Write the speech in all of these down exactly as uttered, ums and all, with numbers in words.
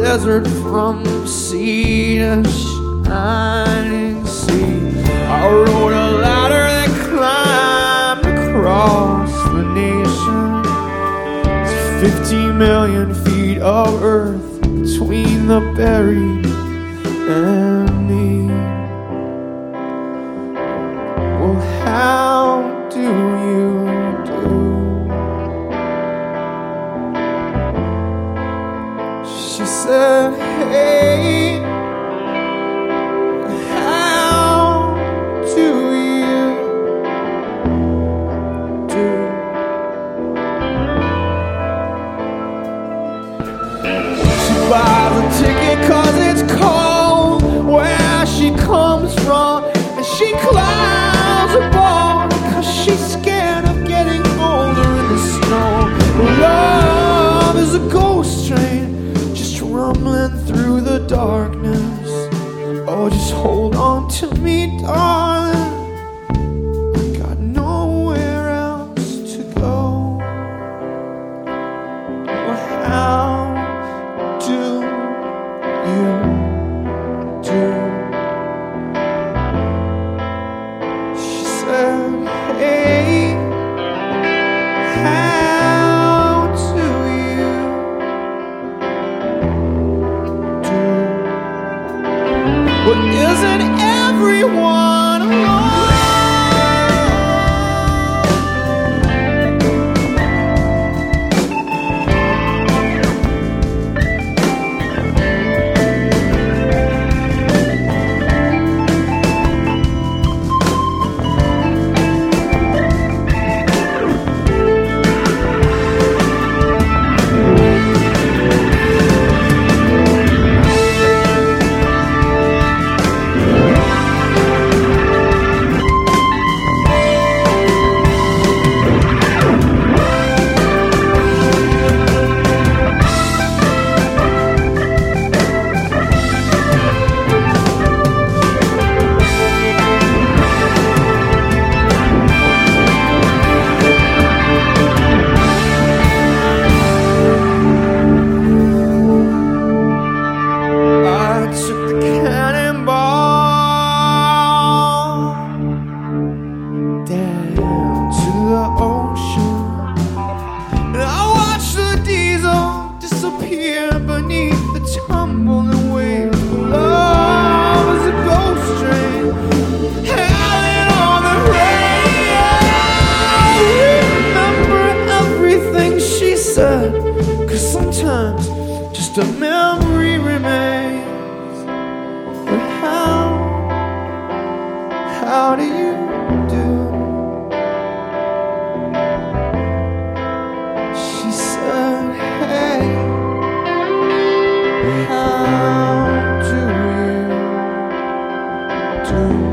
desert from sea to shining sea. I rode a ladder that climbed across the nation. It's fifty million feet of earth between the buried and me. Well, how do you do? She said, hey, how do you do? She buys a ticket cause it's cold where she comes from, and she climbs a bar cause she's scared of getting older in the snow. Love is a ghost train just rumbling through the darkness. Oh, just hold on to me, darling. I got nowhere else to go. Well, how do you do? She said, hey, how do you do? Well, isn't everyone alone? A memory remains. But how, how do you do? She said, hey, how do you do?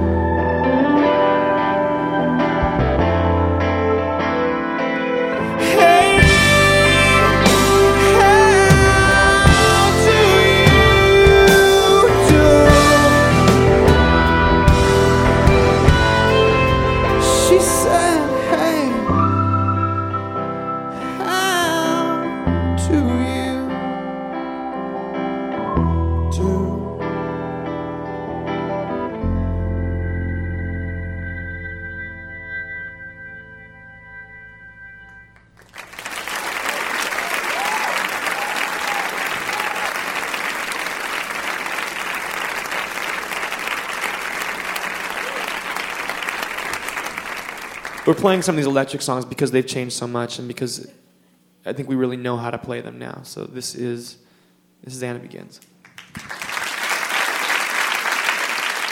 We're playing some of these electric songs because they've changed so much and because I think we really know how to play them now. So this is, this is Anna Begins.